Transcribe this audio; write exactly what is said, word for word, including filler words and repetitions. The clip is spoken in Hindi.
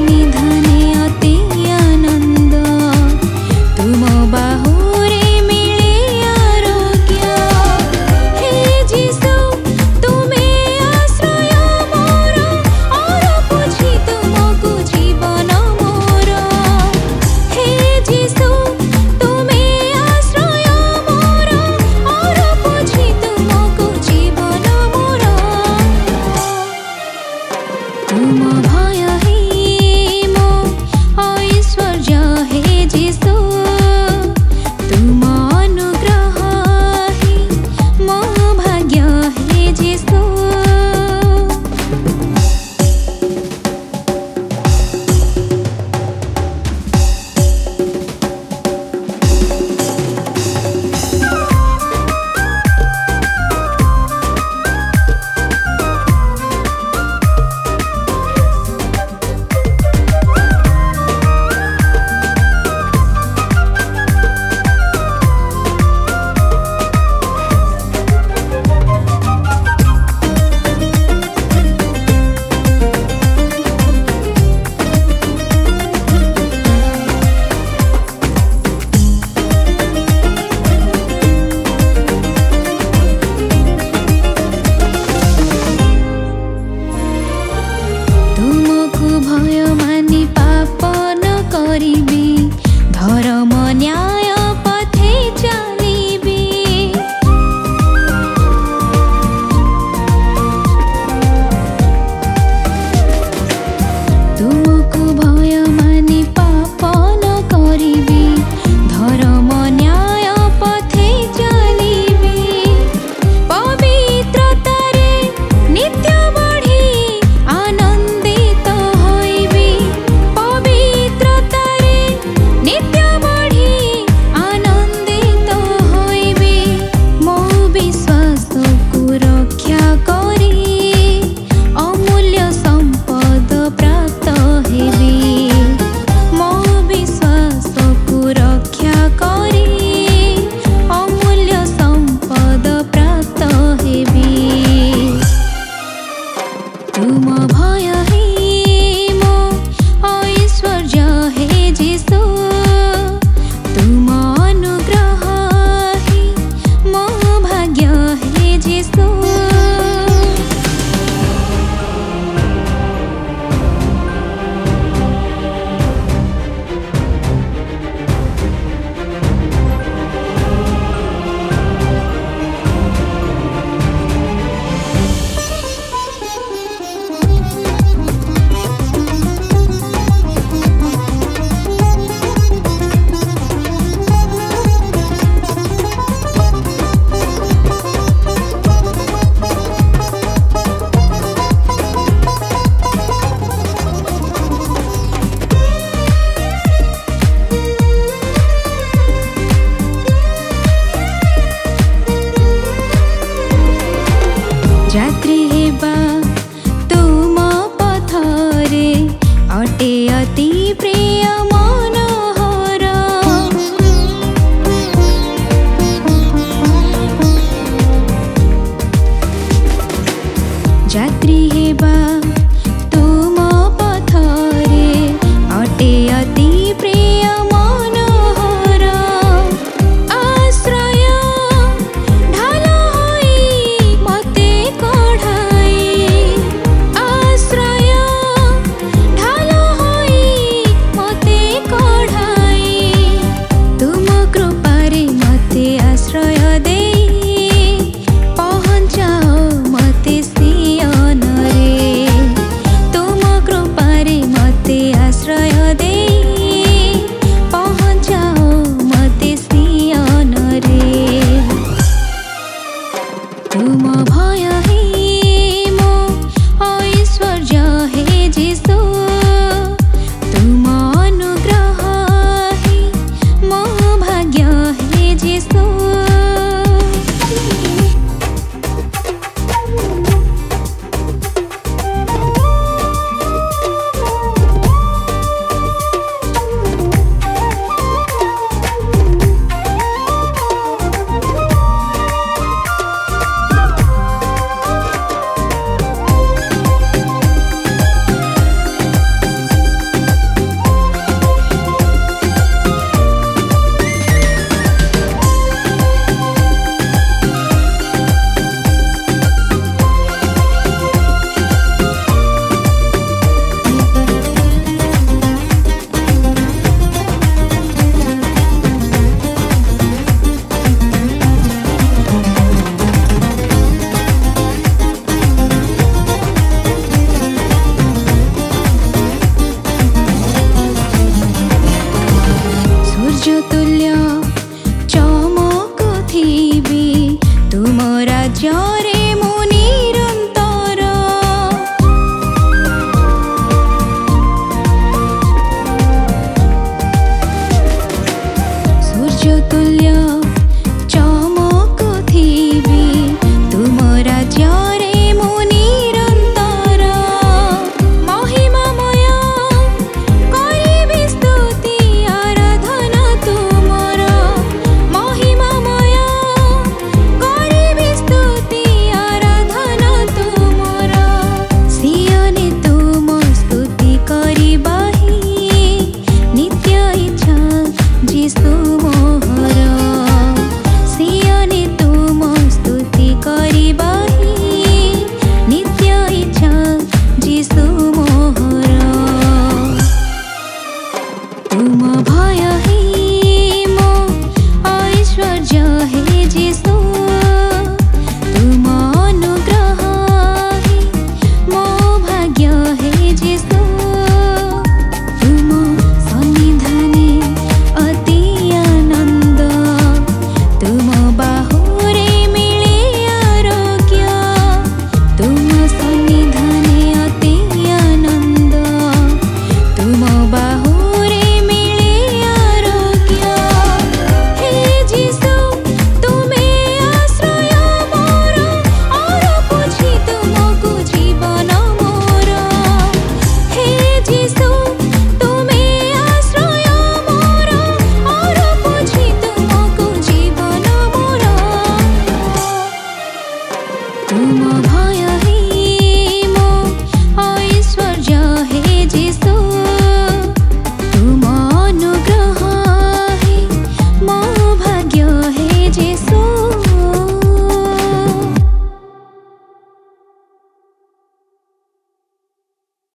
निधाने अति आनंद तुम बाहुरे मिले आरोग्य हे जीसु तुमे आश्रय मोर और बुझी तुमको जीवन मोर हे जीसु तुमे आश्रय मोर और बुझी तुमको जीवन मोर तुम भय हे मो ऐश्वर्य हे जीसु तुम अनुग्रह हे मो भाग्य हे जीसु तुमको भय मानि पाप न करिबी धर्म न्याय पथे चलिबी तुमको भय मानि पाप न करिबी धर्म न्याय पथे चलिबी पवित्रतारे नित्य बढ़ी आनंदित होइबी पवित्रतारे नित्य बढ़ी आनंदित होइबी मो विश्वास को रक्षा करी अमूल्य संपद प्राप्त हेबी मो विश्वास को रक्षा करी अमूल्य संपद प्राप्त हेबी तुम भय हे मो ऐश्वर्य हे जीसु तुम अनुग्रह हे मो भाग्य हे जीसु जात्री हेबा तुम पथरे अटे अति प्रिय मनोहर जात्री हेबा तुम पथरे अटे अति प्रिय मनोहर आश्रय ढाल होई मते कढ़ाई आश्रय ढाल होई मते ଆଜି